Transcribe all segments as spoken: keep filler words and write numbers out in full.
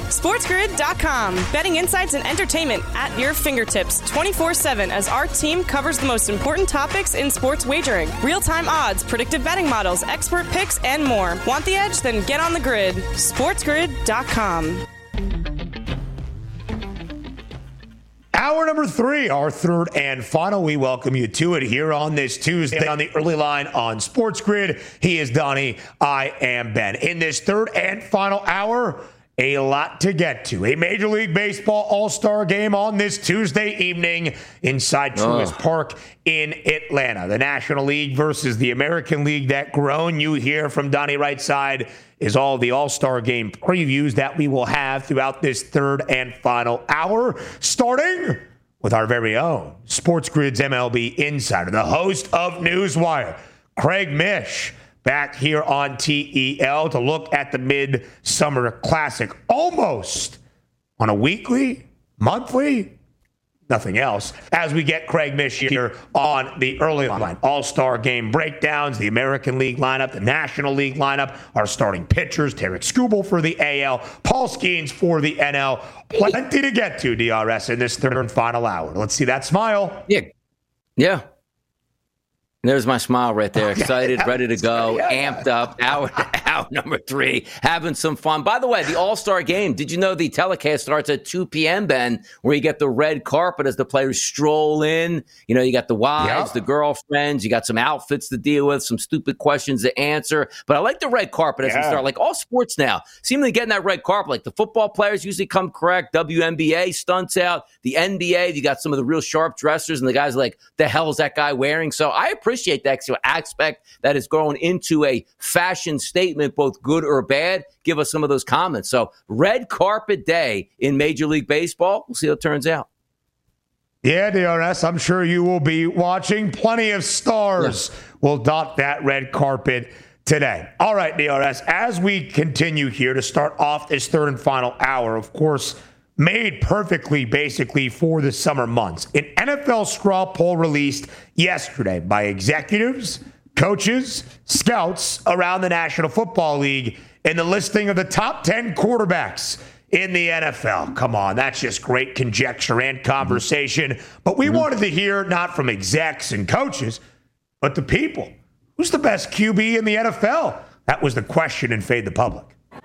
SportsGrid dot com. Betting insights and entertainment at your fingertips twenty-four seven as our team covers the most important topics in sports wagering. Real-time odds, predictive betting models, expert picks, and more. Want the edge? Then get on the grid. SportsGrid dot com. Hour number three, our third and final. We welcome you to it here on this Tuesday on the early line on Sports Grid. He is Donnie. I am Ben. In this third and final hour, a lot to get to. A Major League Baseball All-Star game on this Tuesday evening inside Truist oh. Park in Atlanta. The National League versus the American League. That groan you hear from Donnie Rightside is all the All-Star game previews that we will have throughout this third and final hour, starting with our very own Sports Grid's M L B insider, the host of Newswire, Craig Mish, back here on T E L to look at the Midsummer Classic almost on a weekly, monthly, nothing else, as we get Craig Mish here on the early line. All-Star game breakdowns, the American League lineup, the National League lineup, our starting pitchers, Tarik Skubal for the A L, Paul Skeens for the N L. Plenty to get to, D R S, in this third and final hour. Let's see that smile. Yeah. Yeah. There's my smile right there. Excited, ready to go, amped up. Hour, hour number three, having some fun. By the way, the All-Star game, did you know the telecast starts at two p.m., Ben, where you get the red carpet as the players stroll in? You know, you got the wives, yep. the girlfriends, you got some outfits to deal with, some stupid questions to answer. But I like the red carpet as yeah. we start. Like all sports now, seemingly getting that red carpet. Like the football players usually come correct. W N B A stunts out. The N B A, you got some of the real sharp dressers, and the guys are like, the hell is that guy wearing? So I appreciate Appreciate that. So I expect that is going into a fashion statement, both good or bad. Give us some of those comments. So red carpet day in Major League Baseball. We'll see how it turns out. Yeah, D R S, I'm sure you will be watching. Plenty of stars yeah. will dot that red carpet today. All right, D R S, as we continue here to start off this third and final hour, of course, made perfectly, basically, for the summer months. An N F L straw poll released yesterday by executives, coaches, scouts around the National Football League in the listing of the top ten quarterbacks in the N F L. Come on, that's just great conjecture and conversation. But we mm-hmm. wanted to hear not from execs and coaches, but the people. Who's the best Q B in the N F L? That was the question in Fade the Public.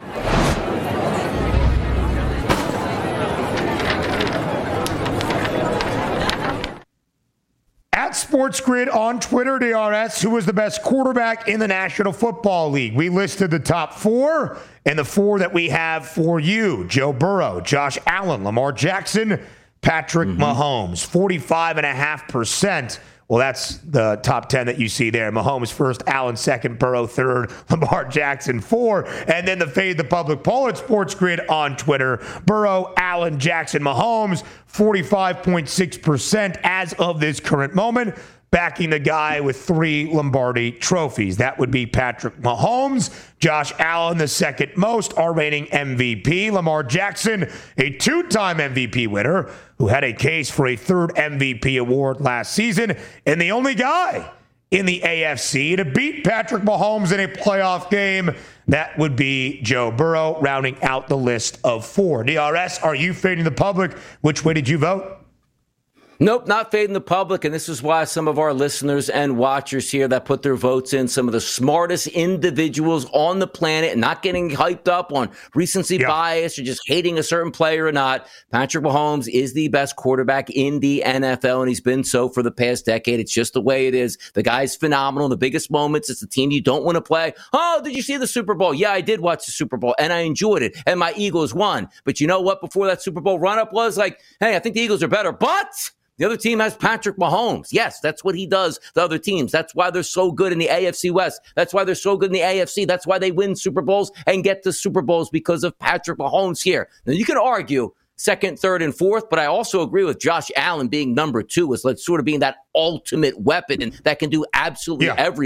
Sports Grid on Twitter, D R S, who was the best quarterback in the National Football League. We listed the top four, and the four that we have for you: Joe Burrow, Josh Allen, Lamar Jackson, Patrick mm-hmm. Mahomes, forty-five point five percent. Well, that's the top ten that you see there. Mahomes first, Allen second, Burrow third, Lamar Jackson four. And then the Fade the Public poll at Sports Grid on Twitter. Burrow, Allen, Jackson, Mahomes, forty-five point six percent as of this current moment, backing the guy with three Lombardi trophies. That would be Patrick Mahomes. Josh Allen, the second most, our reigning M V P. Lamar Jackson, a two-time M V P winner who had a case for a third M V P award last season, and the only guy in the A F C to beat Patrick Mahomes in a playoff game. That would be Joe Burrow, rounding out the list of four. D R S, are you fading the public? Which way did you vote? Nope, not fading the public, and this is why some of our listeners and watchers here that put their votes in, some of the smartest individuals on the planet, and not getting hyped up on recency yep. bias or just hating a certain player or not. Patrick Mahomes is the best quarterback in the N F L, and he's been so for the past decade. It's just the way it is. The guy's phenomenal. The biggest moments, it's the team you don't want to play. Oh, did you see the Super Bowl? Yeah, I did watch the Super Bowl, and I enjoyed it, and my Eagles won. But you know what? Before that Super Bowl run-up was like, hey, I think the Eagles are better, but the other team has Patrick Mahomes. Yes, that's what he does, the other teams. That's why they're so good in the A F C West. That's why they're so good in the A F C. That's why they win Super Bowls and get to Super Bowls, because of Patrick Mahomes here. Now, you can argue second, third, and fourth, but I also agree with Josh Allen being number two as like sort of being that ultimate weapon and that can do absolutely yeah. everything.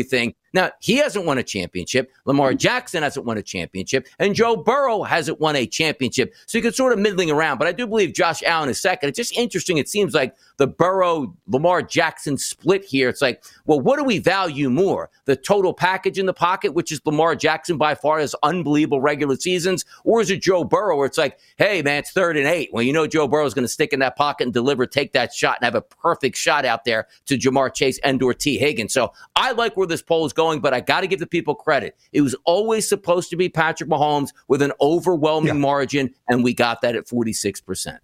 Now, he hasn't won a championship. Lamar Jackson hasn't won a championship. And Joe Burrow hasn't won a championship. So you can sort of middling around. But I do believe Josh Allen is second. It's just interesting. It seems like the Burrow-Lamar Jackson split here. It's like, well, what do we value more? The total package in the pocket, which is Lamar Jackson by far has unbelievable regular seasons? Or is it Joe Burrow where it's like, hey, man, it's third and eight. Well, you know Joe Burrow is going to stick in that pocket and deliver, take that shot, and have a perfect shot out there to Jamar Chase and or T. Higgins. So I like where this poll is going, but I got to give the people credit. It was always supposed to be Patrick Mahomes with an overwhelming yeah. margin, and we got that at forty-six percent.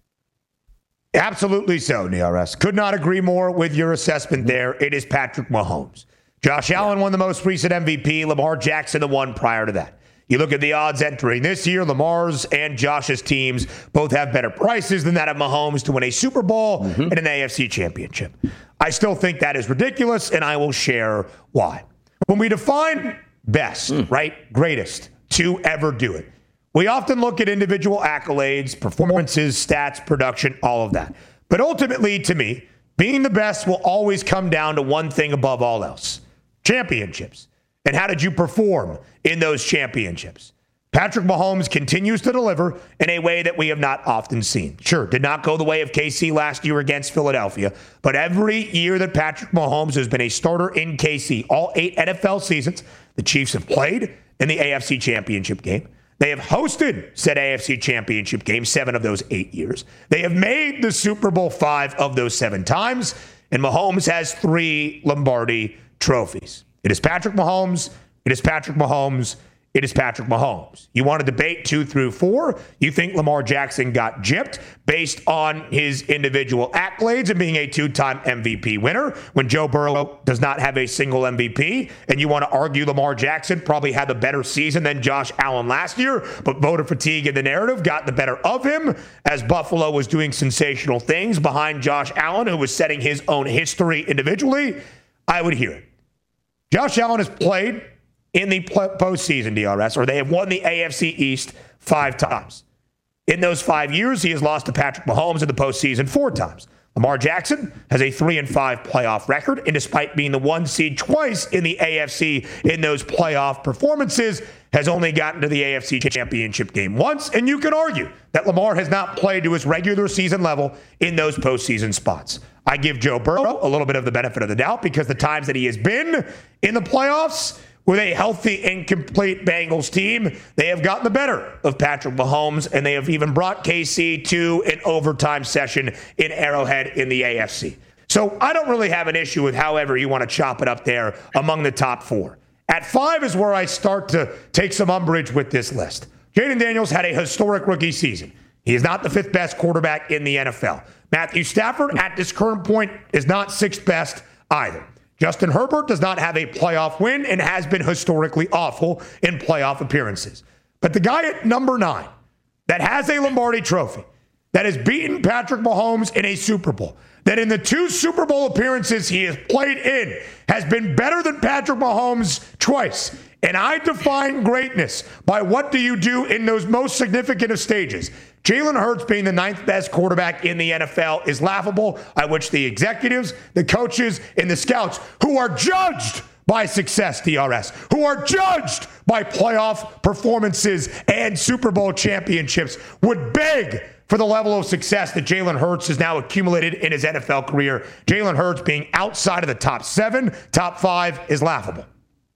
Absolutely so, D R S. Could not agree more with your assessment there. It is Patrick Mahomes. Josh Allen yeah. won the most recent M V P. Lamar Jackson the one prior to that. You look at the odds entering this year, Lamar's and Josh's teams both have better prices than that of Mahomes to win a Super Bowl mm-hmm. and an A F C championship. I still think that is ridiculous, and I will share why. When we define best, mm. right, greatest to ever do it, we often look at individual accolades, performances, stats, production, all of that. But ultimately, to me, being the best will always come down to one thing above all else: championships. And how did you perform in those championships? Patrick Mahomes continues to deliver in a way that we have not often seen. Sure, did not go the way of K C last year against Philadelphia, but every year that Patrick Mahomes has been a starter in K C, all eight N F L seasons, the Chiefs have played in the A F C Championship game. They have hosted said A F C Championship game seven of those eight years. They have made the Super Bowl five of those seven times, and Mahomes has three Lombardi trophies. It is Patrick Mahomes. It is Patrick Mahomes. It is Patrick Mahomes. You want to debate two through four. You think Lamar Jackson got gypped based on his individual accolades and being a two-time M V P winner when Joe Burrow does not have a single M V P. And you want to argue Lamar Jackson probably had a better season than Josh Allen last year, but voter fatigue in the narrative got the better of him as Buffalo was doing sensational things behind Josh Allen, who was setting his own history individually. I would hear it. Josh Allen has played in the postseason, D R S, or they have won the A F C East five times. In those five years, he has lost to Patrick Mahomes in the postseason four times. Lamar Jackson has a three and five playoff record, and despite being the one seed twice in the A F C in those playoff performances, has only gotten to the A F C Championship game once. And you can argue that Lamar has not played to his regular season level in those postseason spots. I give Joe Burrow a little bit of the benefit of the doubt because the times that he has been in the playoffs with a healthy and complete Bengals team, they have gotten the better of Patrick Mahomes, and they have even brought K C to an overtime session in Arrowhead in the A F C. So I don't really have an issue with however you want to chop it up there among the top four. At five is where I start to take some umbrage with this list. Jayden Daniels had a historic rookie season. He is not the fifth best quarterback in the N F L. Matthew Stafford, at this current point, is not sixth best either. Justin Herbert does not have a playoff win and has been historically awful in playoff appearances. But the guy at number nine that has a Lombardi trophy, that has beaten Patrick Mahomes in a Super Bowl, that in the two Super Bowl appearances he has played in has been better than Patrick Mahomes twice. And I define greatness by what do you do in those most significant of stages. Jalen Hurts being the ninth best quarterback in the N F L is laughable. I wish the executives, the coaches, and the scouts who are judged by success, D R S, who are judged by playoff performances and Super Bowl championships would beg for the level of success that Jalen Hurts has now accumulated in his N F L career. Jalen Hurts being outside of the top seven, top five is laughable.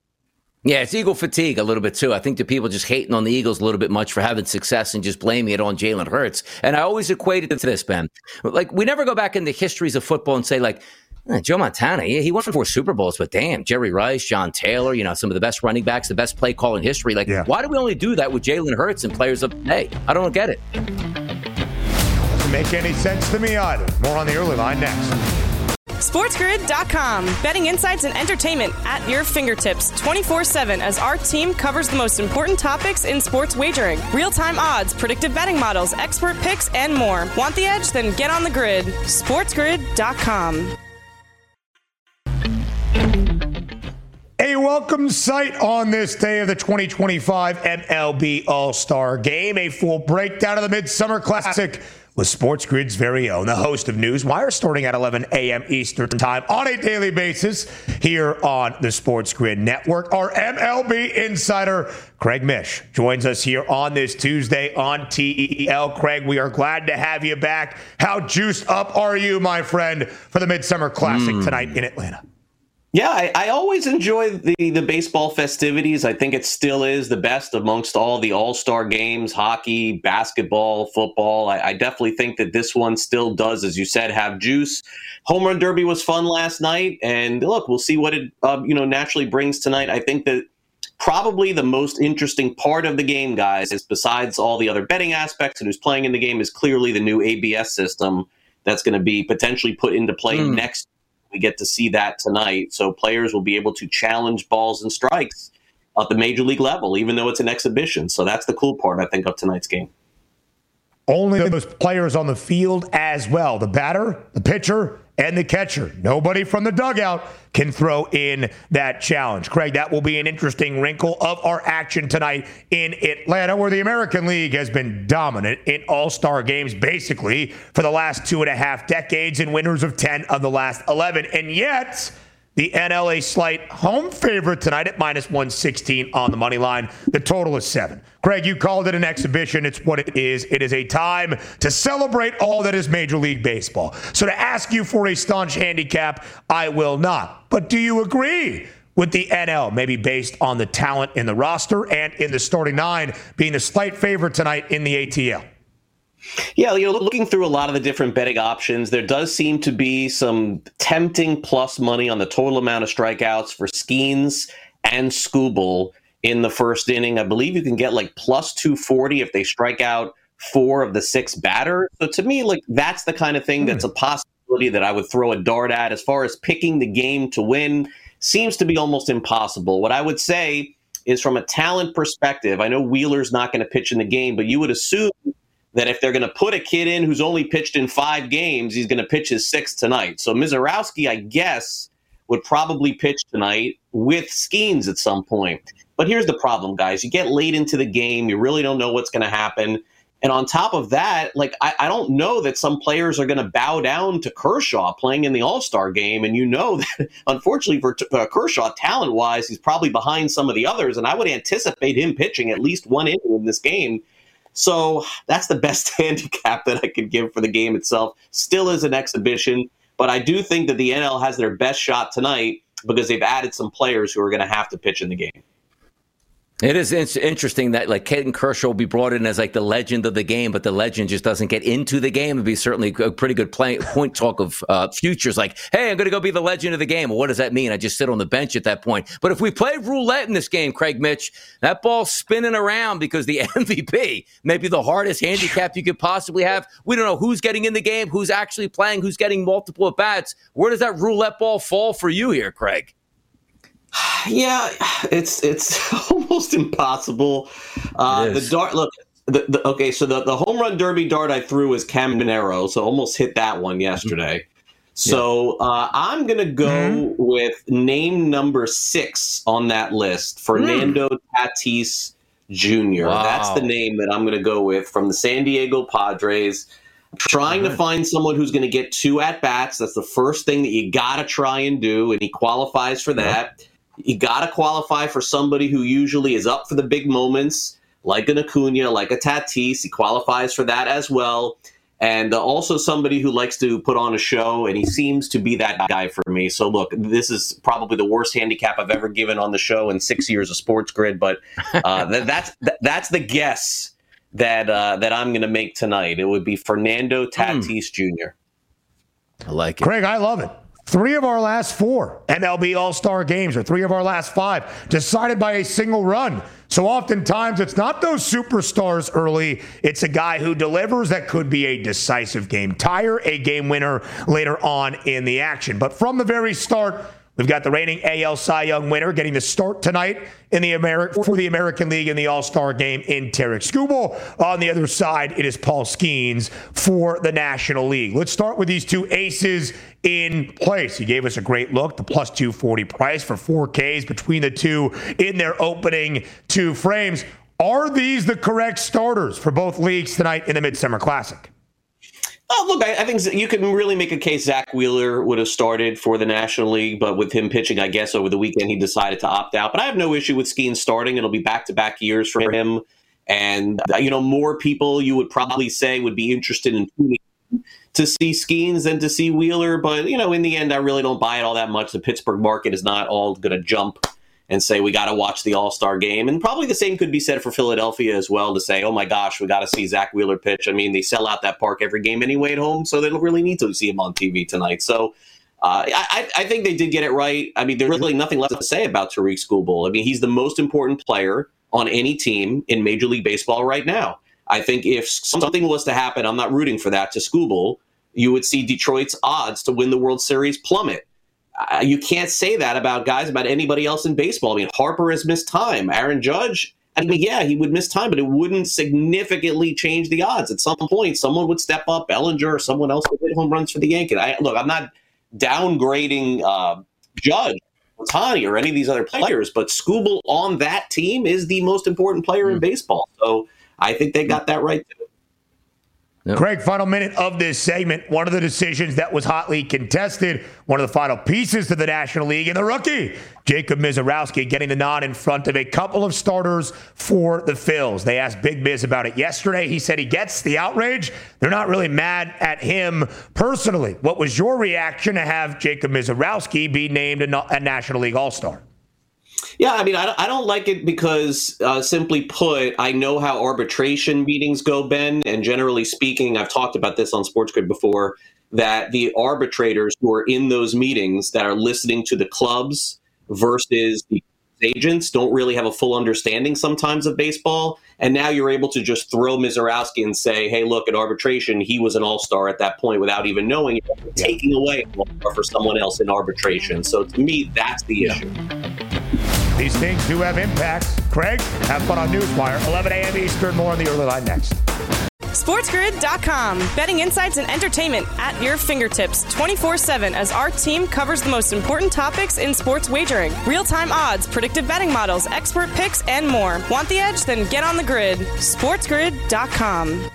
Yeah, it's Eagle fatigue a little bit, too. I think the people just hating on the Eagles a little bit much for having success and just blaming it on Jalen Hurts. And I always equated it to this, Ben. Like, we never go back in the histories of football and say, like, eh, Joe Montana, yeah, he won four Super Bowls, but damn, Jerry Rice, John Taylor, you know, some of the best running backs, the best play call in history. Like, yeah. Why do we only do that with Jalen Hurts and players of today? I don't get it. Doesn't make any sense to me either. More on the early line next. SportsGrid dot com. Betting insights and entertainment at your fingertips twenty-four seven as our team covers the most important topics in sports wagering. Real-time odds, predictive betting models, expert picks, and more. Want the edge? Then get on the grid. SportsGrid dot com. Hey, welcome sight on this day of the twenty twenty-five M L B All-Star Game. A full breakdown of the Midsummer Classic with Sports Grid's very own, the host of Newswire, starting at eleven a.m. Eastern Time on a daily basis here on the Sports Grid Network. Our M L B insider, Craig Mish, joins us here on this Tuesday on T E L. Craig, we are glad to have you back. How juiced up are you, my friend, for the Midsummer Classic mm. tonight in Atlanta? Yeah, I, I always enjoy the, the baseball festivities. I think it still is the best amongst all the all-star games, hockey, basketball, football. I, I definitely think that this one still does, as you said, have juice. Home Run Derby was fun last night, and look, we'll see what it uh, you know naturally brings tonight. I think that probably the most interesting part of the game, guys, is besides all the other betting aspects and who's playing in the game, is clearly the new A B S system that's going to be potentially put into play mm. next. We get to see that tonight. So players will be able to challenge balls and strikes at the major league level, even though it's an exhibition. So that's the cool part, I think, of tonight's game. Only those players on the field as well. The batter, the pitcher, and the catcher. Nobody from the dugout can throw in that challenge. Craig, that will be an interesting wrinkle of our action tonight in Atlanta, where the American League has been dominant in all-star games basically for the last two and a half decades and winners of ten of the last eleven. And yet, the N L a slight home favorite tonight at minus one sixteen on the money line. The total is seven. Craig, you called it an exhibition. It's what it is. It is a time to celebrate all that is Major League Baseball. So to ask you for a staunch handicap, I will not. But do you agree with the N L, maybe based on the talent in the roster and in the starting nine, being the slight favorite tonight in the A T L? Yeah, you know, looking through a lot of the different betting options, there does seem to be some tempting plus money on the total amount of strikeouts for Skeens and Skubal in the first inning. I believe you can get like plus two forty if they strike out four of the six batters. So to me, like that's the kind of thing that's a possibility that I would throw a dart at. As far as picking the game to win, seems to be almost impossible. What I would say is from a talent perspective, I know Wheeler's not going to pitch in the game, but you would assume that if they're going to put a kid in who's only pitched in five games, he's going to pitch his sixth tonight. So Mizorowski, I guess, would probably pitch tonight with Skeens at some point. But here's the problem, guys. You get late into the game. You really don't know what's going to happen. And on top of that, like I, I don't know that some players are going to bow down to Kershaw playing in the All-Star game. And you know that, unfortunately for uh, Kershaw, talent-wise, he's probably behind some of the others. And I would anticipate him pitching at least one inning in this game. So that's the best handicap that I could give for the game itself. Still is an exhibition, but I do think that the N L has their best shot tonight because they've added some players who are going to have to pitch in the game. It is interesting that like Clayton Kershaw will be brought in as like the legend of the game, but the legend just doesn't get into the game. It'd be certainly a pretty good play, point talk of uh, futures. Like, hey, I'm going to go be the legend of the game. Well, what does that mean? I just sit on the bench at that point. But if we play roulette in this game, Craig Mitch, that ball's spinning around because the M V P, maybe the hardest handicap you could possibly have. We don't know who's getting in the game, who's actually playing, who's getting multiple at bats. Where does that roulette ball fall for you here, Craig? Yeah, it's it's almost impossible. Uh, the dart, look, the, the, okay, so the, the home run derby dart I threw was Cam Minero, so almost hit that one yesterday. So uh, I'm going to go mm-hmm. with name number six on that list, Fernando mm. Tatis Junior Wow. That's the name that I'm going to go with from the San Diego Padres. I'm trying to find someone who's going to get two at-bats. That's the first thing that you got to try and do, and he qualifies for that. Yep. You got to qualify for somebody who usually is up for the big moments, like an Acuna, like a Tatis. He qualifies for that as well. And uh, also somebody who likes to put on a show, and he seems to be that guy for me. So, look, this is probably the worst handicap I've ever given on the show in six years of Sports Grid, but uh, th- that's th- that's the guess that uh, that I'm going to make tonight. It would be Fernando Tatis mm. Junior I like it. Craig, I love it. Three of our last four M L B All-Star games, or three of our last five, decided by a single run. So oftentimes it's not those superstars early. It's a guy who delivers that could be a decisive game tire, a game winner later on in the action. But from the very start, We've got the reigning A L Cy Young winner getting the start tonight in the Ameri- for the American League in the All-Star game in Tarik Skubal. On the other side, it is Paul Skeens for the National League. Let's start with these two aces in place. He gave us a great look, the plus two forty price for four Ks between the two in their opening two frames. Are these the correct starters for both leagues tonight in the Midsummer Classic? Oh, look, I, I think you can really make a case Zach Wheeler would have started for the National League, but with him pitching, I guess, over the weekend, he decided to opt out. But I have no issue with Skeens starting. It'll be back-to-back years for him. And, uh, you know, more people you would probably say would be interested in tuning to see Skeens than to see Wheeler. But, you know, in the end, I really don't buy it all that much. The Pittsburgh market is not all going to jump and say we got to watch the All-Star game. And probably the same could be said for Philadelphia as well, to say, oh my gosh, we got to see Zach Wheeler pitch. I mean, they sell out that park every game anyway at home, so they don't really need to see him on T V tonight. So uh, I, I think they did get it right. I mean, there's really nothing left to say about Tarik Skubal. I mean, he's the most important player on any team in Major League Baseball right now. I think if something was to happen, I'm not rooting for that, to Skubal, you would see Detroit's odds to win the World Series plummet. Uh, you can't say that about guys, about anybody else in baseball. I mean, Harper has missed time. Aaron Judge, I mean, yeah, he would miss time, but it wouldn't significantly change the odds. At some point, someone would step up, Bellinger or someone else would hit home runs for the Yankees. I, look, I'm not downgrading uh, Judge, Ohtani, or any of these other players, but Skubal on that team is the most important player mm. in baseball. So I think they got that right, too. Yep. Craig, final minute of this segment. One of the decisions that was hotly contested, one of the final pieces to the National League, and the rookie, Jacob Misiorowski, getting the nod in front of a couple of starters for the Phils. They asked Big Miz about it yesterday. He said he gets the outrage. They're not really mad at him personally. What was your reaction to have Jacob Misiorowski be named a, a National League All-Star? Yeah, I mean, I, I don't like it because, uh, simply put, I know how arbitration meetings go, Ben, and generally speaking, I've talked about this on Sports Grid before, that the arbitrators who are in those meetings that are listening to the clubs versus the agents don't really have a full understanding sometimes of baseball. And now you're able to just throw Misiorowski and say, hey, look, at arbitration, he was an all-star at that point without even knowing it, yeah. taking away an all-star for someone else in arbitration. So to me, that's the yeah. issue. These things do have impacts. Craig, have fun on Newswire. eleven a.m. Eastern, more on the early line next. SportsGrid dot com. Betting insights and entertainment at your fingertips twenty-four seven as our team covers the most important topics in sports wagering. Real-time odds, predictive betting models, expert picks, and more. Want the edge? Then get on the grid. SportsGrid dot com.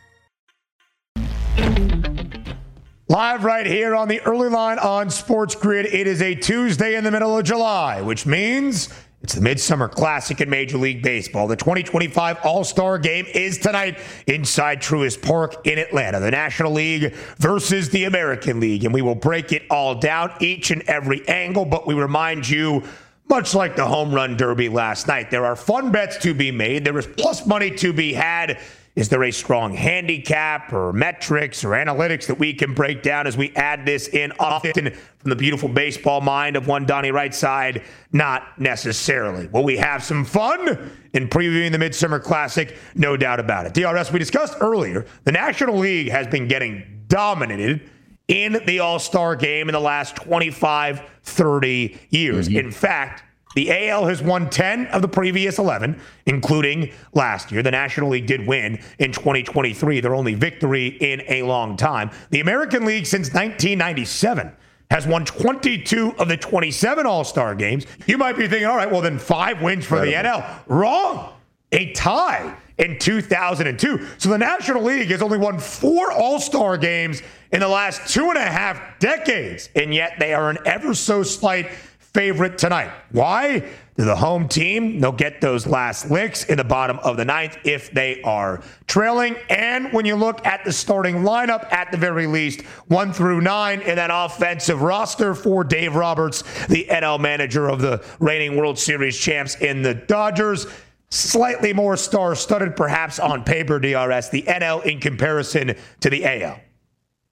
Live right here on the early line on Sports Grid. It is a Tuesday in the middle of July, which means it's the Midsummer Classic in Major League Baseball. The twenty twenty-five All-Star Game is tonight inside Truist Park in Atlanta. The National League versus the American League. And we will break it all down, each and every angle. But we remind you, much like the Home Run Derby last night, there are fun bets to be made. There is plus money to be had. Is there a strong handicap or metrics or analytics that we can break down as we add this in often from the beautiful baseball mind of one Donnie Rightside? Not necessarily. Will we have some fun in previewing the Midsummer Classic? No doubt about it. D R S, we discussed earlier, the National League has been getting dominated in the All-Star game in the last twenty-five, thirty years. Mm-hmm. In fact, the A L has won ten of the previous eleven, including last year. The National League did win in twenty twenty-three, their only victory in a long time. The American League since nineteen ninety-seven has won twenty-two of the twenty-seven All-Star games. You might be thinking, all right, well, then five wins for the N L. Wrong. A tie in two thousand two. So the National League has only won four All-Star games in the last two and a half decades, and yet they are an ever so slight favorite tonight. Why? They're the home team. They'll get those last licks in the bottom of the ninth if they are trailing. And when you look at the starting lineup, at the very least, one through nine in that offensive roster for Dave Roberts, the N L manager of the reigning World Series champs in the Dodgers. Slightly more star-studded, perhaps on paper, D R S, the N L in comparison to the A L.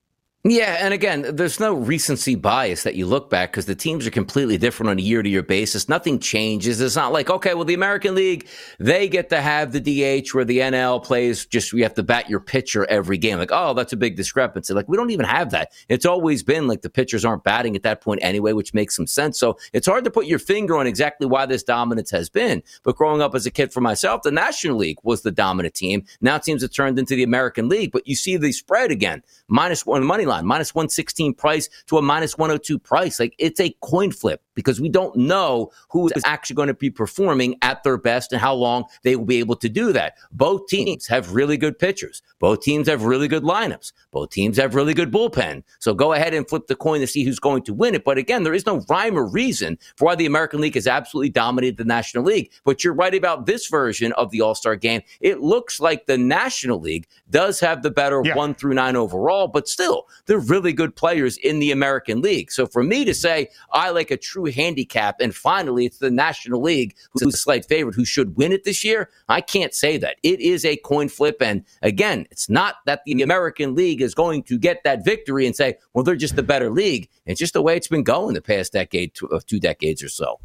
Yeah, and again, there's no recency bias that you look back because the teams are completely different on a year-to-year basis. Nothing changes. It's not like, okay, well, the American League, they get to have the D H where the N L plays just you have to bat your pitcher every game. Like, oh, that's a big discrepancy. Like, we don't even have that. It's always been like the pitchers aren't batting at that point anyway, which makes some sense. So it's hard to put your finger on exactly why this dominance has been. But growing up as a kid for myself, the National League was the dominant team. Now it seems it turned into the American League. But you see the spread again, minus one money line. Minus one sixteen price to a minus one oh two price. Like, it's a coin flip because we don't know who is actually going to be performing at their best and how long they will be able to do that. Both teams have really good pitchers. Both teams have really good lineups. Both teams have really good bullpen. So go ahead and flip the coin to see who's going to win it. But again, there is no rhyme or reason for why the American League has absolutely dominated the National League. But you're right about this version of the All-Star game. It looks like the National League does have the better yeah. one through nine overall, but still, they're really good players in the American League. So for me to say I like a true handicap and finally it's the National League who's a slight favorite who should win it this year, I can't say that. It is a coin flip. And again, it's not that the American League is going to get that victory and say, well, they're just the better league. It's just the way it's been going the past decade, two, uh, two decades or so.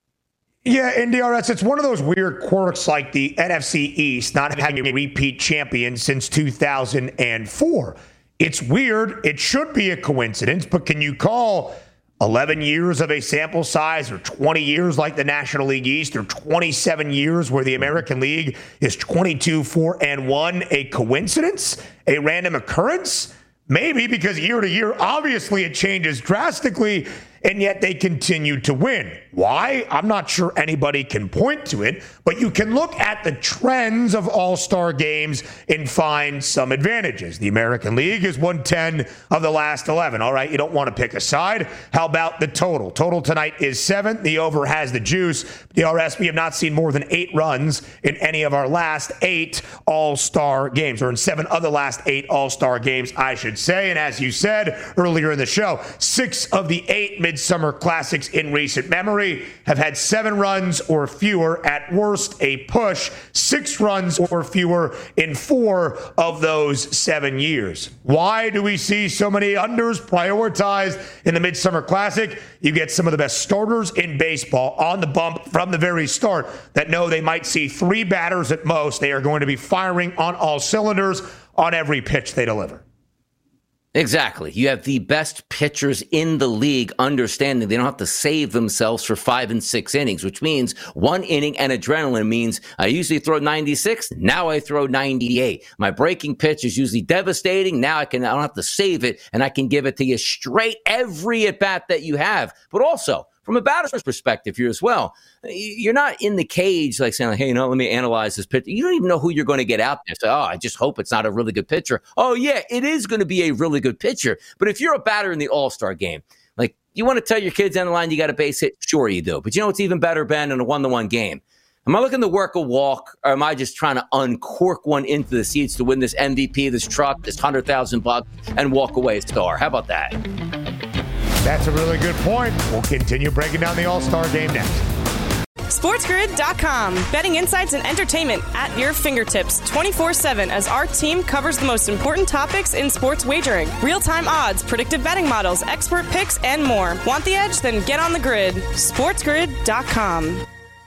Yeah, in D R S, it's one of those weird quirks like the N F C East not having a repeat champion since two thousand four. It's weird. It should be a coincidence, but can you call eleven years of a sample size or twenty years like the National League East or twenty-seven years where the American League is twenty-two, four, and one a coincidence? A random occurrence? Maybe, because year to year, obviously it changes drastically, and yet they continue to win. Why? I'm not sure anybody can point to it, but you can look at the trends of all-star games and find some advantages. The American League has won ten of the last eleven. All right, you don't want to pick a side. How about the total? Total tonight is seven. The over has the juice. D R S, we have not seen more than eight runs in any of our last eight all-star games, or in seven of the last eight all-star games, I should say. And as you said earlier in the show, six of the eight Midsummer Classics in recent memory have had seven runs or fewer, at worst a push, six runs or fewer in four of those seven years. Why do we see so many unders prioritized in the Midsummer Classic? You get some of the best starters in baseball on the bump from the very start that know they might see three batters at most. They are going to be firing on all cylinders on every pitch they deliver. Exactly. You have the best pitchers in the league understanding they don't have to save themselves for five and six innings, which means one inning and adrenaline means I usually throw ninety-six. Now I throw ninety-eight. My breaking pitch is usually devastating. Now I can, I don't have to save it, and I can give it to you straight every at bat that you have. But also, from a batter's perspective here as well, you're not in the cage like saying, hey, you know, let me analyze this pitch. You don't even know who you're going to get out there. So, oh, I just hope it's not a really good pitcher. Oh, yeah, it is going to be a really good pitcher. But if you're a batter in the All-Star game, like, you want to tell your kids on the line you got a base hit? Sure you do. But you know what's even better, Ben, in a one-to-one game? Am I looking to work a walk, or am I just trying to uncork one into the seats to win this M V P, this truck, this one hundred thousand bucks, and walk away a star? How about that? That's a really good point. We'll continue breaking down the All-Star game next. SportsGrid dot com. Betting insights and entertainment at your fingertips twenty-four seven as our team covers the most important topics in sports wagering. Real-time odds, predictive betting models, expert picks, and more. Want the edge? Then get on the grid. SportsGrid dot com.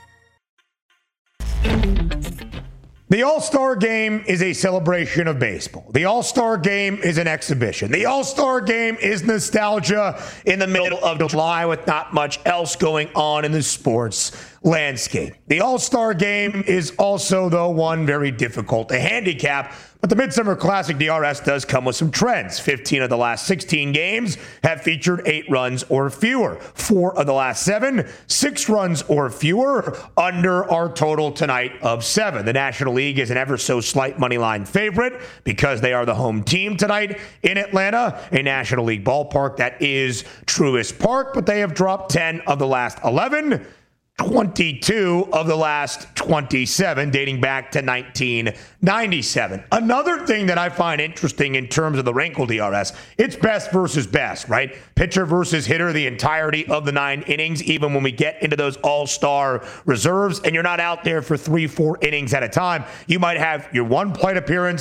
The All-Star Game is a celebration of baseball. The All-Star Game is an exhibition. The All-Star Game is nostalgia in the middle of July with not much else going on in the sports landscape. The All-Star Game is also, though, one very difficult to handicap. But the Midsummer Classic D R S does come with some trends. fifteen of the last sixteen games have featured eight runs or fewer. Four of the last seven, six runs or fewer, under our total tonight of seven. The National League is an ever so slight money line favorite because they are the home team tonight in Atlanta, a National League ballpark that is Truist Park, but they have dropped ten of the last eleven. twenty-two of the last twenty-seven, dating back to nineteen ninety-seven. Another thing that I find interesting in terms of the wrinkle D R S, it's best versus best, right? Pitcher versus hitter the entirety of the nine innings, even when we get into those all-star reserves, and you're not out there for three, four innings at a time. You might have your one plate appearance,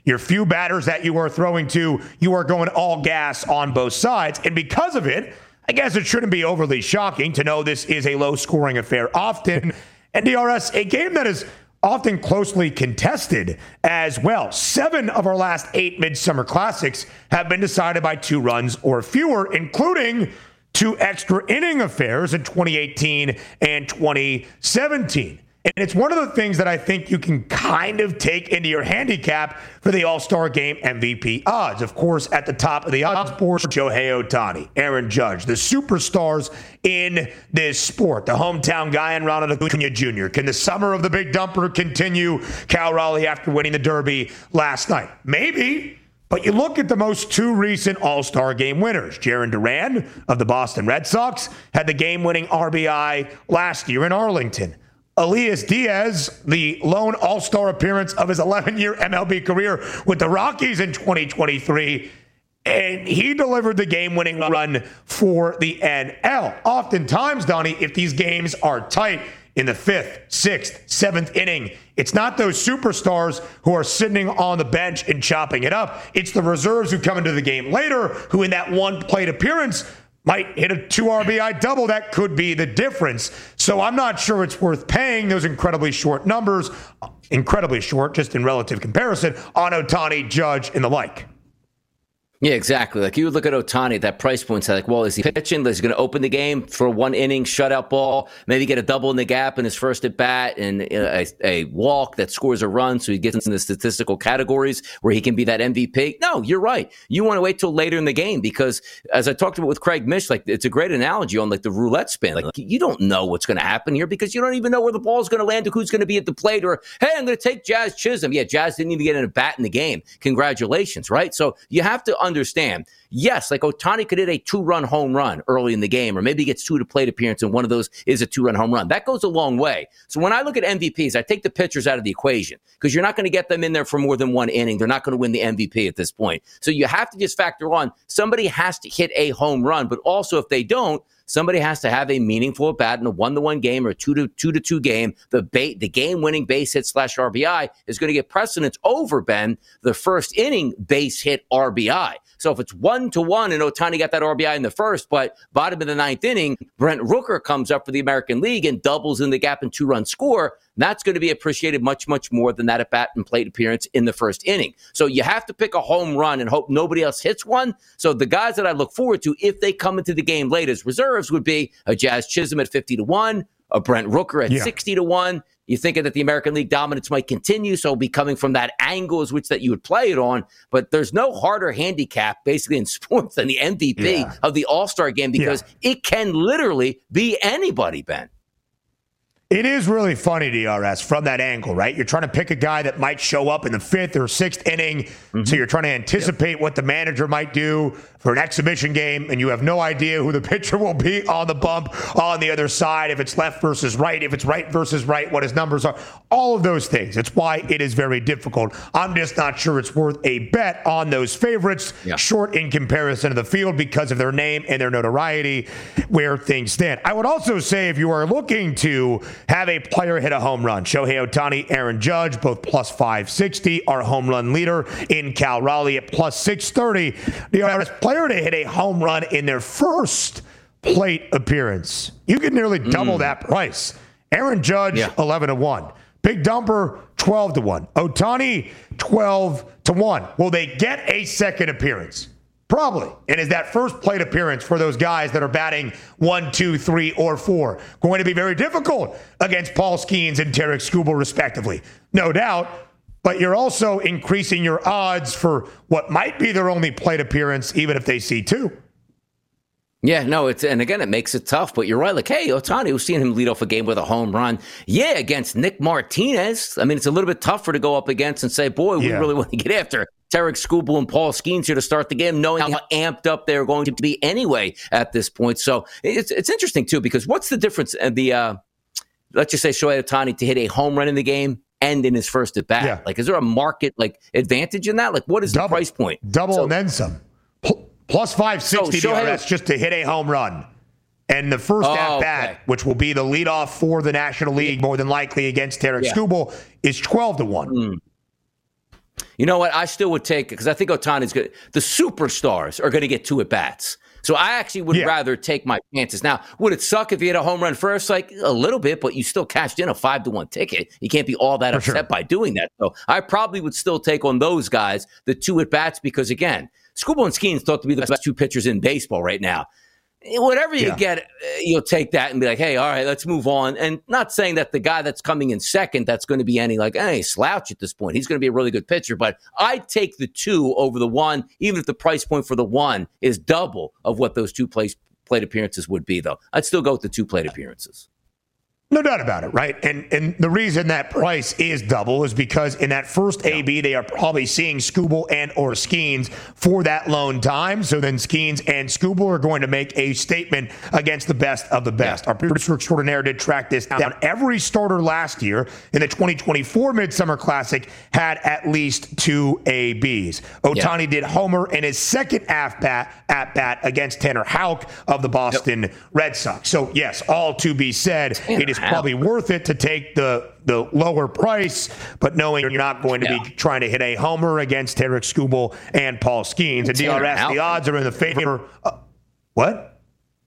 your few batters that you are throwing to, you are going all gas on both sides. And because of it, I guess it shouldn't be overly shocking to know this is a low-scoring affair often. And D R S, a game that is often closely contested as well. Seven of our last eight Midsummer Classics have been decided by two runs or fewer, including two extra inning affairs in twenty eighteen and twenty seventeen. And it's one of the things that I think you can kind of take into your handicap for the All-Star Game M V P odds. Of course, at the top of the odds board, Shohei Ohtani, Aaron Judge, the superstars in this sport. The hometown guy in Ronald Acuna Junior Can the summer of the Big Dumper continue? Cal Raleigh after winning the Derby last night? Maybe. But you look at the most two recent All-Star Game winners. Jarren Duran of the Boston Red Sox had the game-winning R B I last year in Arlington. Elias Diaz, the lone All-Star appearance of his eleven-year M L B career with the Rockies in twenty twenty-three, and he delivered the game-winning run for the N L. Oftentimes, Donnie, if these games are tight in the fifth, sixth, seventh inning, it's not those superstars who are sitting on the bench and chopping it up. It's the reserves who come into the game later who in that one plate appearance might hit a two R B I double. That could be the difference. So I'm not sure it's worth paying those incredibly short numbers, incredibly short, just in relative comparison, on Ohtani, Judge, and the like. Yeah, exactly. Like you would look at Ohtani at that price point and say, like, well, is he pitching? Is he going to open the game for one inning, shutout ball, maybe get a double in the gap in his first at bat and a, a walk that scores a run so he gets into the statistical categories where he can be that M V P? No, you're right. You want to wait till later in the game because, as I talked about with Craig Mish, like it's a great analogy on like the roulette spin. Like you don't know what's going to happen here because you don't even know where the ball is going to land or who's going to be at the plate or, hey, I'm going to take Jazz Chisholm. Yeah, Jazz didn't even get in a bat in the game. Congratulations, right? So you have to understand, yes, like Ohtani could hit a two-run home run early in the game, or maybe he gets two to plate appearance, and one of those is a two-run home run. That goes a long way. So when I look at M V Ps, I take the pitchers out of the equation because you're not going to get them in there for more than one inning. They're not going to win the M V P at this point. So you have to just factor on somebody has to hit a home run, but also if they don't, somebody has to have a meaningful at bat in a one-to-one game or a two to two to two game. The ba- the game-winning base hit slash R B I is going to get precedence over, Ben, the first inning base hit R B I. So if it's one to one and Ohtani got that R B I in the first, but bottom of the ninth inning, Brent Rooker comes up for the American League and doubles in the gap and two-run score, that's going to be appreciated much, much more than that at bat and plate appearance in the first inning. So you have to pick a home run and hope nobody else hits one. So the guys that I look forward to, if they come into the game late as reserves, would be a Jazz Chisholm at fifty to one, a Brent Rooker at yeah. sixty to one. You're thinking that the American League dominance might continue, so it'll be coming from that angle is which that you would play it on. But there's no harder handicap, basically, in sports than the M V P yeah. of the All-Star Game because yeah. it can literally be anybody, Ben. It is really funny, D R S, from that angle, right? You're trying to pick a guy that might show up in the fifth or sixth inning, mm-hmm. so you're trying to anticipate yep. what the manager might do for an exhibition game, and you have no idea who the pitcher will be on the bump on the other side, if it's left versus right, if it's right versus right, what his numbers are, all of those things. It's why it is very difficult. I'm just not sure it's worth a bet on those favorites, yeah. short in comparison to the field because of their name and their notoriety, where things stand. I would also say if you are looking to have a player hit a home run, Shohei Ohtani, Aaron Judge, both plus five sixty, our home run leader in Cal Raleigh at plus six thirty. The player to hit a home run in their first plate appearance, you could nearly double mm. that price. Aaron Judge, yeah. eleven to one. Big Dumper, twelve to one. Ohtani, twelve to one. Will they get a second appearance? Probably. And is that first plate appearance for those guys that are batting one, two, three, or four going to be very difficult against Paul Skeens and Tarik Skubal, respectively? No doubt. But you're also increasing your odds for what might be their only plate appearance, even if they see two. Yeah, no, it's and again, it makes it tough. But you're right. Like, hey, Ohtani, we've seen him lead off a game with a home run. Yeah, against Nick Martinez. I mean, it's a little bit tougher to go up against and say, boy, we yeah. really want to get after Tarik Skubal and Paul Skeens here to start the game, knowing how amped up they're going to be anyway at this point. So it's it's interesting, too, because what's the difference in the, uh, let's just say Shohei Ohtani to hit a home run in the game and in his first at bat? Yeah. Like, is there a market like advantage in that? Like, what is double, the price point? Double so, and then some. Plus five sixty so D R S just to hit a home run. And the first oh, at-bat, okay. which will be the leadoff for the National League, more than likely against Tarik yeah. Skubal, is twelve to one. Mm. You know what? I still would take it because I think Ohtani's good. The superstars are going to get two at bats. So I actually would yeah. rather take my chances. Now, would it suck if you hit a home run first? Like a little bit, but you still cashed in a five to one ticket. You can't be all that For upset sure. by doing that. So I probably would still take on those guys, the two at bats, because again, Skubal and Skeens thought to be the best two pitchers in baseball right now. Whatever you yeah. get, you'll take that and be like, hey, all right, let's move on. And not saying that the guy that's coming in second, that's going to be any like, hey, slouch at this point. He's going to be a really good pitcher. But I'd take the two over the one, even if the price point for the one is double of what those two plate, plate appearances would be, though. I'd still go with the two plate appearances. No doubt about it, right? And and the reason that price is double is because in that first A B, they are probably seeing Skubal and or Skeens for that lone time. So then Skeens and Skubal are going to make a statement against the best of the best. Yeah. Our producer extraordinaire did track this down. Every starter last year in the twenty twenty-four Midsummer Classic had at least two A Bs. Ohtani yeah. did homer in his second at-bat, at-bat against Tanner Houck of the Boston yep. Red Sox. So yes, all to be said, Tanner it is probably worth it to take the the lower price, but knowing you're not going to yeah. be trying to hit a homer against Tarik Skubal and Paul Skeens. And D R S, the odds are in the favor. Uh, what?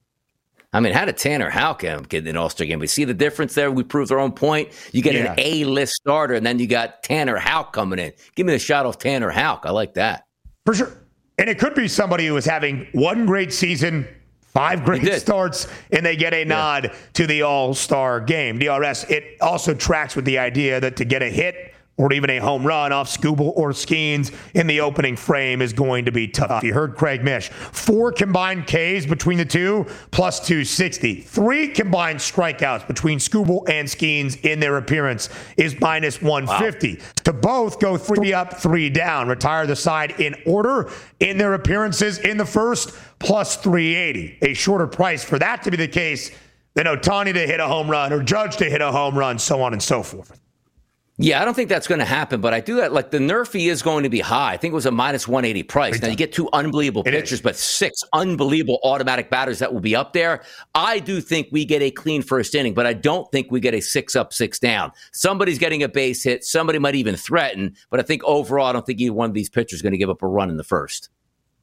I mean, how did Tanner Houck get in an All-Star game? We see the difference there. We proved our own point. You get yeah. an A-list starter, and then you got Tanner Houck coming in. Give me the shot off Tanner Houck. I like that. For sure. And it could be somebody who is having one great season, five great starts, and they get a nod yeah. to the All-Star game. D R S, it also tracks with the idea that to get a hit or even a home run off Skubal or Skeens in the opening frame is going to be tough. You heard Craig Mish. Four combined Ks between the two, plus two sixty. Three combined strikeouts between Skubal and Skeens in their appearance is minus one fifty. Wow. To both go three up, three down. Retire the side in order in their appearances in the first, plus three eighty. A shorter price for that to be the case than Ohtani to hit a home run or Judge to hit a home run, so on and so forth. Yeah, I don't think that's going to happen, but I do that. Like the Nerfy is going to be high. I think it was a minus one eighty price. Now you get two unbelievable it pitchers, is. but six unbelievable automatic batters that will be up there. I do think we get a clean first inning, but I don't think we get a six up, six down. Somebody's getting a base hit. Somebody might even threaten, but I think overall, I don't think either one of these pitchers is going to give up a run in the first.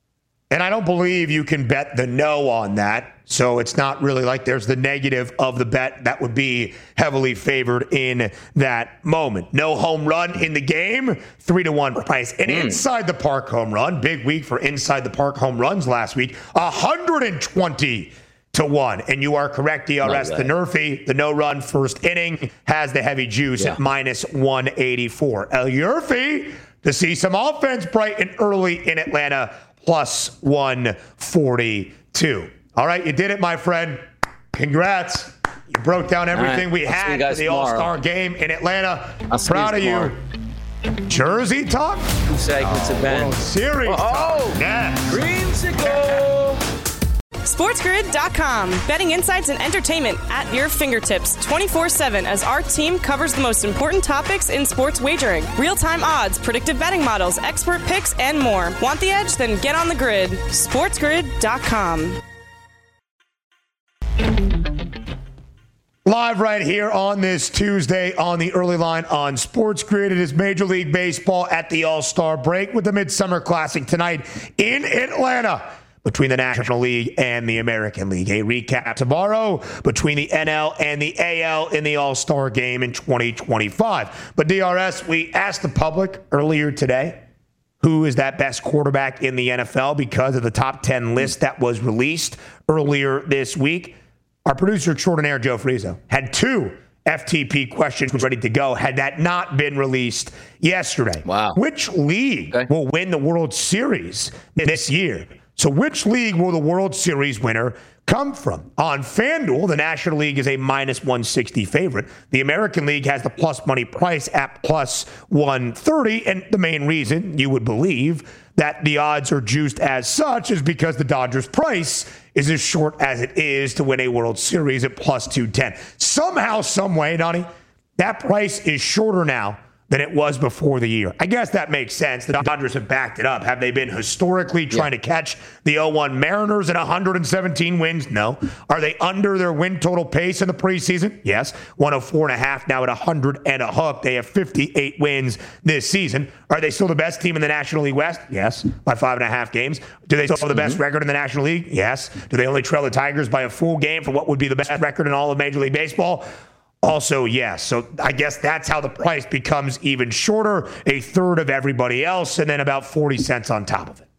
And I don't believe you can bet the no on that. So it's not really like there's the negative of the bet that would be heavily favored in that moment. No home run in the game, three to one price. And mm. inside the park home run, big week for inside the park home runs last week, one hundred twenty to one. And you are correct, D R S. The Nerfy, the no run first inning, has the heavy juice yeah. at minus one eighty-four. El Yerfy to see some offense bright and early in Atlanta, plus one forty-two. All right, you did it, my friend. Congrats. You broke down everything right. we had for the tomorrow. All-Star game in Atlanta. I'll Proud of tomorrow. you. Jersey talk? Two segments oh, of Ben. World Series oh, talk. Next. Dreamsicle. SportsGrid dot com. Betting insights and entertainment at your fingertips twenty-four seven as our team covers the most important topics in sports wagering. Real-time odds, predictive betting models, expert picks, and more. Want the edge? Then get on the grid. SportsGrid dot com. Live right here on this Tuesday on the early line on Sports Grid. It is Major League Baseball at the All-Star break with the Midsummer Classic tonight in Atlanta between the National League and the American League. A recap tomorrow between the N L and the A L in the All-Star game in twenty twenty-five. But D R S, we asked the public earlier today, who is that best quarterback in the N F L because of the top ten list that was released earlier this week. Our producer extraordinaire, Joe Frizo, had two F T P questions ready to go had that not been released yesterday. Wow. Which league okay. will win the World Series this year? So which league will the World Series winner come from? On FanDuel, the National League is a minus one sixty favorite. The American League has the plus money price at plus one thirty. And the main reason you would believe that the odds are juiced as such is because the Dodgers' price is as short as it is to win a World Series at plus two ten. Somehow, some way, Donnie, that price is shorter now than it was before the year. I guess that makes sense. The Dodgers have backed it up. Have they been historically trying yeah. to catch the oh one Mariners at one hundred seventeen wins? No. Are they under their win total pace in the preseason? Yes. one oh four and a half now at one hundred and a hook. They have fifty-eight wins this season. Are they still the best team in the National League West? Yes. By five and a half games. Do they still have the best mm-hmm. record in the National League? Yes. Do they only trail the Tigers by a full game for what would be the best record in all of Major League Baseball? Also, yes. So I guess that's how the price becomes even shorter, a third of everybody else, and then about forty cents on top of it.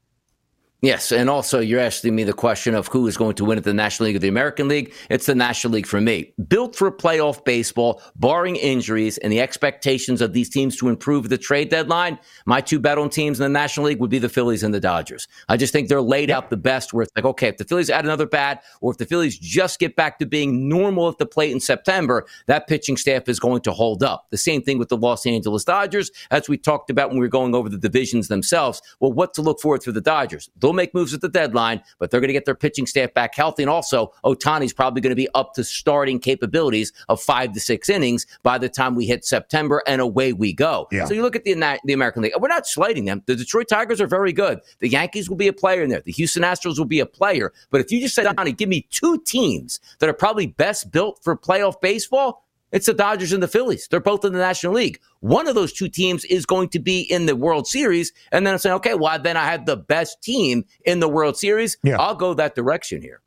Yes, and also you're asking me the question of who is going to win at the National League or the American League. It's the National League for me. Built for playoff baseball, barring injuries and the expectations of these teams to improve the trade deadline, my two bet-on teams in the National League would be the Phillies and the Dodgers. I just think they're laid out the best where it's like, okay, if the Phillies add another bat or if the Phillies just get back to being normal at the plate in September, that pitching staff is going to hold up. The same thing with the Los Angeles Dodgers, as we talked about when we were going over the divisions themselves. Well, what to look forward to the Dodgers? They'll make moves at the deadline, but they're going to get their pitching staff back healthy. And also, Ohtani's probably going to be up to starting capabilities of five to six innings by the time we hit September, and away we go. Yeah. So you look at the, the American League. We're not slighting them. The Detroit Tigers are very good. The Yankees will be a player in there. The Houston Astros will be a player. But if you just said, Donnie, give me two teams that are probably best built for playoff baseball, it's the Dodgers and the Phillies. They're both in the National League. One of those two teams is going to be in the World Series. And then I'm saying, okay, well, then I have the best team in the World Series. Yeah. I'll go that direction here.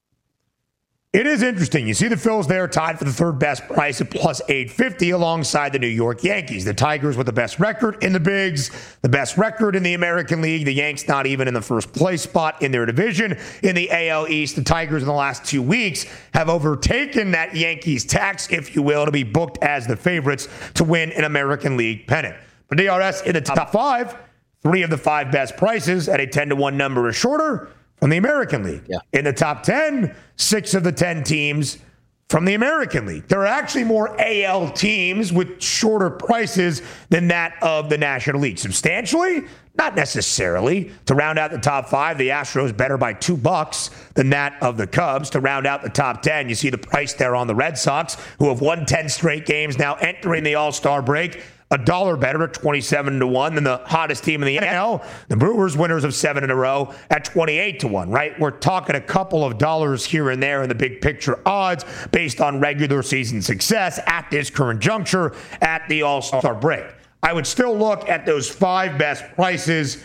It is interesting. You see the Phils there tied for the third best price at plus eight fifty alongside the New York Yankees. The Tigers with the best record in the bigs, the best record in the American League. The Yanks not even in the first place spot in their division. In the A L East, the Tigers in the last two weeks have overtaken that Yankees tax, if you will, to be booked as the favorites to win an American League pennant. But D R S in the top five, three of the five best prices at a ten to one number or shorter from the American League. Yeah. In the top ten, six of the ten teams from the American League. There are actually more A L teams with shorter prices than that of the National League. Substantially? Not necessarily. To round out the top five, the Astros better by two bucks than that of the Cubs. To round out the top ten, you see the price there on the Red Sox, who have won ten straight games now entering the All-Star break. A dollar better at twenty-seven to one than the hottest team in the N L. The Brewers, winners of seven in a row, at twenty-eight to one, right? We're talking a couple of dollars here and there in the big picture odds based on regular season success at this current juncture at the All-Star break. I would still look at those five best prices.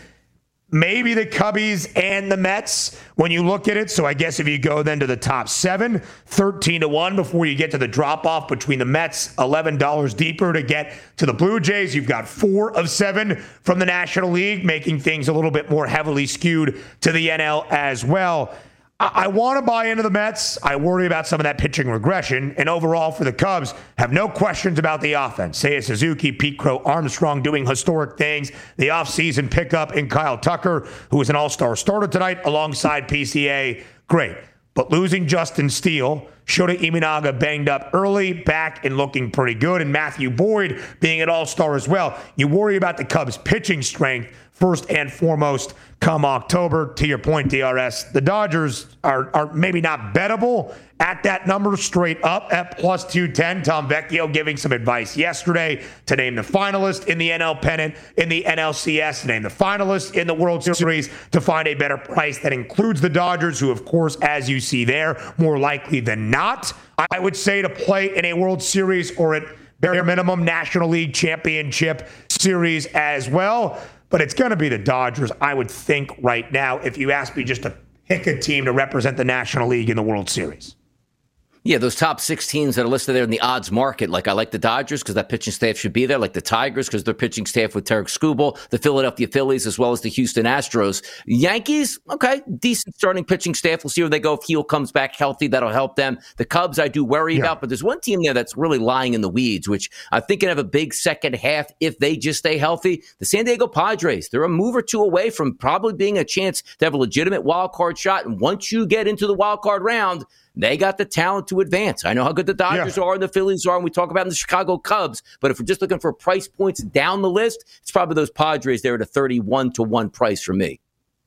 Maybe the Cubbies and the Mets when you look at it. So I guess if you go then to the top seven, thirteen to one before you get to the drop-off between the Mets, eleven dollars deeper to get to the Blue Jays. You've got four of seven from the National League, making things a little bit more heavily skewed to the N L as well. I want to buy into the Mets. I worry about some of that pitching regression. And overall for the Cubs, have no questions about the offense. Seiya Suzuki, Pete Crow Armstrong doing historic things. The offseason pickup in Kyle Tucker, who is an all-star starter tonight alongside P C A. Great. But losing Justin Steele, Shota Imanaga banged up early, back and looking pretty good, and Matthew Boyd being an all-star as well. You worry about the Cubs' pitching strength first and foremost come October. To your point, D R S, the Dodgers are, are maybe not bettable at that number straight up at plus two ten. Tom Vecchio giving some advice yesterday to name the finalist in the N L pennant, in the N L C S, to name the finalist in the World Series, to find a better price that includes the Dodgers, who, of course, as you see there, more likely than not, I would say to play in a World Series or at bare minimum National League Championship Series as well. But it's going to be the Dodgers, I would think, right now, if you ask me just to pick a team to represent the National League in the World Series. Yeah, those top six teams that are listed there in the odds market, like I like the Dodgers because that pitching staff should be there, like the Tigers because their pitching staff with Tarek Skubal, the Philadelphia Phillies, as well as the Houston Astros. Yankees, okay, decent starting pitching staff. We'll see where they go. If Heel comes back healthy, that'll help them. The Cubs, I do worry yeah. about, but there's one team there that's really lying in the weeds, which I think can have a big second half if they just stay healthy. The San Diego Padres, they're a move or two away from probably being a chance to have a legitimate wild card shot. And once you get into the wild card round, they got the talent to advance. I know how good the Dodgers yeah. are and the Phillies are, and we talk about in the Chicago Cubs. But if we're just looking for price points down the list, it's probably those Padres there at a thirty-one to one price for me.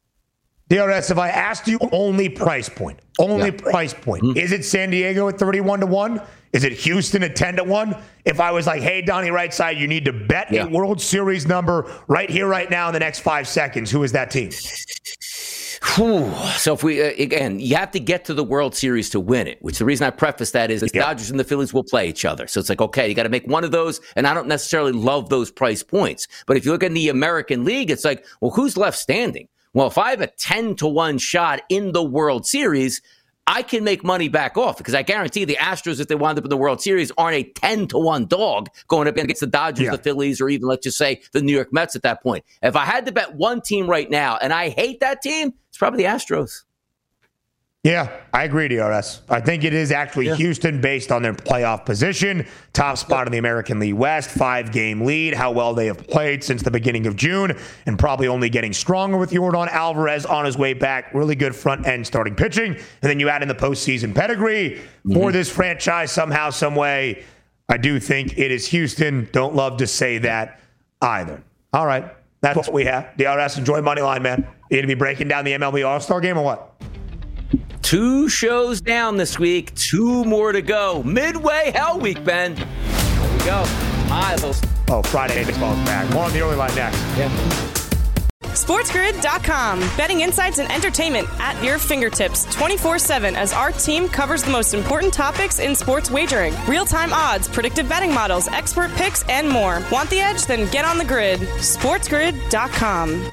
D R S, if I asked you only price point, only yeah. price point, mm-hmm. is it San Diego at thirty-one to one? Is it Houston at ten to one? If I was like, hey, Donnie Rightside, you need to bet yeah. a World Series number right here, right now in the next five seconds, who is that team? Whew. So if we, uh, again, you have to get to the World Series to win it, which the reason I preface that is the yeah. Dodgers and the Phillies will play each other. So it's like, okay, you got to make one of those. And I don't necessarily love those price points. But if you look at the American League, it's like, well, who's left standing? Well, if I have a ten to one shot in the World Series, I can make money back off because I guarantee the Astros, if they wind up in the World Series, aren't a ten to one dog going up against the Dodgers, yeah. the Phillies, or even, let's just say, the New York Mets at that point. If I had to bet one team right now, and I hate that team, it's probably the Astros. Yeah, I agree, D R S. I think it is actually yeah. Houston based on their playoff position, top spot in the American League West, five-game lead, how well they have played since the beginning of June, and probably only getting stronger with Yordan Alvarez on his way back. Really good front-end starting pitching. And then you add in the postseason pedigree mm-hmm. for this franchise somehow, some way. I do think it is Houston. Don't love to say that either. All right, that's what we have. D R S, enjoy Moneyline, man. You going to be breaking down the M L B All-Star Game or what? Two shows down this week, two more to go. Midway Hell Week, Ben. There we go. Miles. Oh, Friday baseball is back. More on the early line next. Yeah. SportsGrid dot com. Betting insights and entertainment at your fingertips twenty-four seven as our team covers the most important topics in sports wagering. Real-time odds, predictive betting models, expert picks, and more. Want the edge? Then get on the grid. SportsGrid dot com.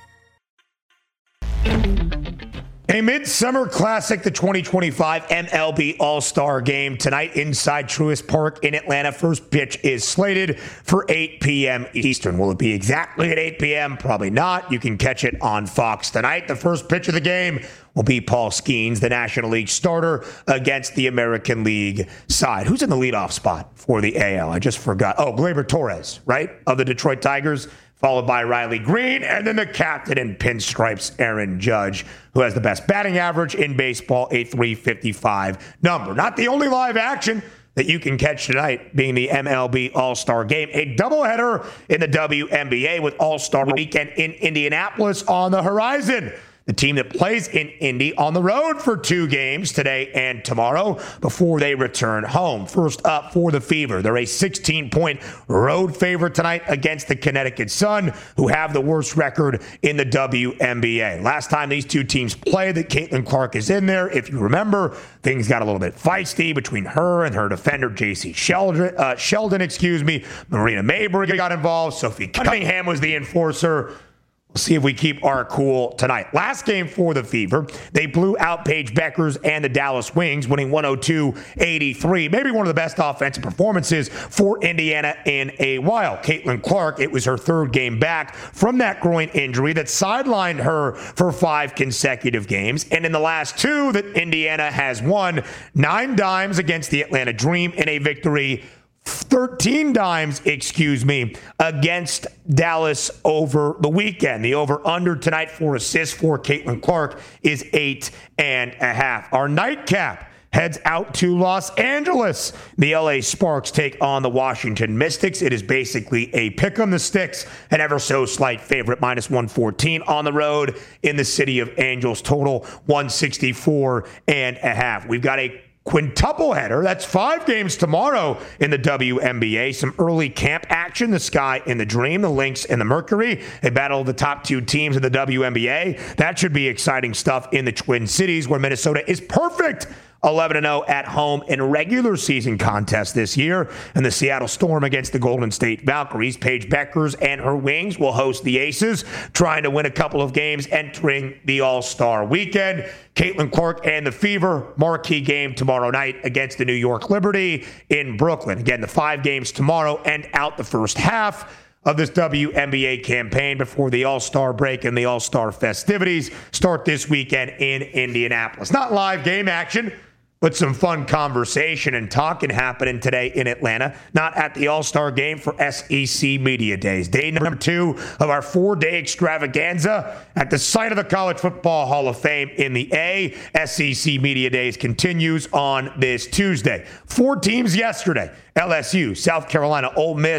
A Midsummer Classic, the twenty twenty-five M L B All-Star Game tonight inside Truist Park in Atlanta. First pitch is slated for eight p.m. Eastern. Will it be exactly at eight p.m.? Probably not. You can catch it on Fox tonight. The first pitch of the game will be Paul Skeens, the National League starter, against the American League side. Who's in the leadoff spot for the A L? I just forgot. Oh, Gleyber Torres, right, of the Detroit Tigers, followed by Riley Green, and then the captain in pinstripes, Aaron Judge, who has the best batting average in baseball, a three fifty-five number. Not the only live action that you can catch tonight being the M L B All-Star Game. A doubleheader in the W N B A with All-Star Weekend in Indianapolis on the horizon. The team that plays in Indy on the road for two games today and tomorrow before they return home. First up for the Fever. They're a sixteen-point road favorite tonight against the Connecticut Sun, who have the worst record in the W N B A. Last time these two teams played, that Caitlin Clark is in there. If you remember, things got a little bit feisty between her and her defender, J C Sheldon, uh, Sheldon, excuse me. Marina Mayberg got involved. Sophie Cunningham was the enforcer. We'll see if we keep our cool tonight. Last game for the Fever, they blew out Paige Beckers and the Dallas Wings, winning one oh two eighty-three. Maybe one of the best offensive performances for Indiana in a while. Caitlin Clark, it was her third game back from that groin injury that sidelined her for five consecutive games. And in the last two that Indiana has won, nine dimes against the Atlanta Dream in a victory, thirteen dimes, excuse me, against Dallas over the weekend. The over-under tonight for assists for Caitlin Clark is eight and a half. Our nightcap heads out to Los Angeles. The L A Sparks take on the Washington Mystics. It is basically a pick 'em the sticks, an ever so slight favorite, minus one fourteen on the road in the City of Angels. Total one sixty-four and a half. We've got a quintuple header. That's five games tomorrow in the W N B A. Some early camp action. The Sky and the Dream, the Lynx and the Mercury. A battle of the top two teams in the W N B A. That should be exciting stuff in the Twin Cities, where Minnesota is perfect. eleven and oh at home in regular season contests this year. And the Seattle Storm against the Golden State Valkyries. Paige Beckers and her Wings will host the Aces, trying to win a couple of games entering the All-Star weekend. Caitlin Clark and the Fever, marquee game tomorrow night against the New York Liberty in Brooklyn. Again, the five games tomorrow and out the first half of this W N B A campaign before the All-Star break and the All-Star festivities start this weekend in Indianapolis. Not live game action, but some fun conversation and talking happening today in Atlanta. Not at the All-Star Game for S E C Media Days. Day number two of our four-day extravaganza at the site of the College Football Hall of Fame in the A. S E C Media Days continues on this Tuesday. Four teams yesterday: L S U, South Carolina, Ole Miss,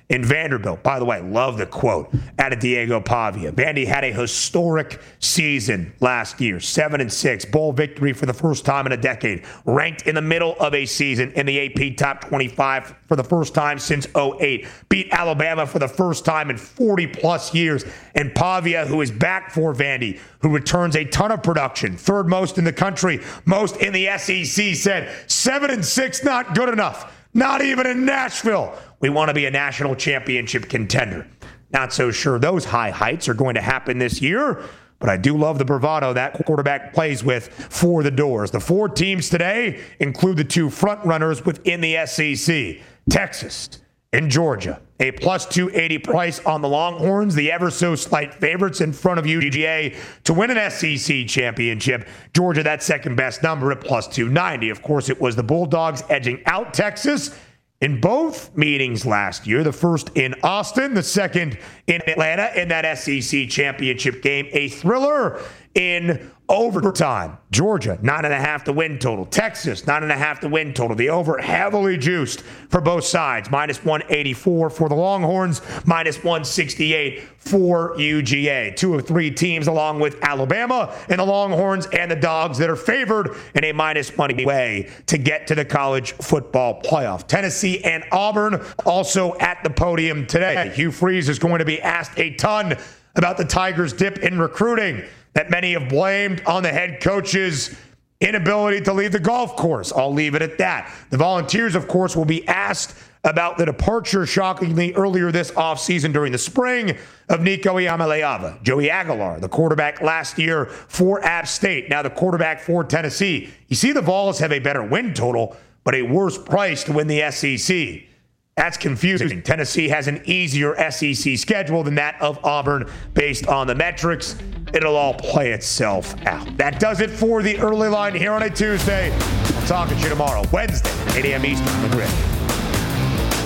in Vanderbilt. By the way, love the quote out of Diego Pavia. Vandy had a historic season last year, seven and six, bowl victory for the first time in a decade, ranked in the middle of a season in the A P Top twenty-five for the first time since oh eight, beat Alabama for the first time in forty plus years, and Pavia, who is back for Vandy, who returns a ton of production, third most in the country, most in the S E C, said seven and six not good enough, not even in Nashville. We want to be a national championship contender. Not so sure those high heights are going to happen this year, but I do love the bravado that quarterback plays with for the Doors. The four teams today include the two front runners within the S E C, Texas and Georgia. A plus two eighty price on the Longhorns, the ever so slight favorites in front of U G A to win an S E C championship. Georgia, that second best number at plus two ninety. Of course, it was the Bulldogs edging out Texas in both meetings last year. The first in Austin, the second in Atlanta in that S E C championship game. A thriller in overtime. Georgia, nine and a half to win total. Texas, nine and a half to win total. The over heavily juiced for both sides. Minus one eighty-four for the Longhorns, minus one sixty-eight for U G A. Two of three teams along with Alabama and the Longhorns and the Dogs that are favored in a minus money way to get to the college football playoff. Tennessee and Auburn also at the podium today. Hugh Freeze is going to be asked a ton about the Tigers' dip in recruiting that many have blamed on the head coach's inability to leave the golf course. I'll leave it at that. The Volunteers, of course, will be asked about the departure, shockingly, earlier this offseason during the spring of Nico Iamaleava. Joey Aguilar, the quarterback last year for App State, now the quarterback for Tennessee. You see the Vols have a better win total, but a worse price to win the S E C. That's confusing. Tennessee has an easier S E C schedule than that of Auburn based on the metrics. It'll all play itself out. That does it for the early line here on a Tuesday. I'll talk to you tomorrow, Wednesday, eight a.m. Eastern on the Grid.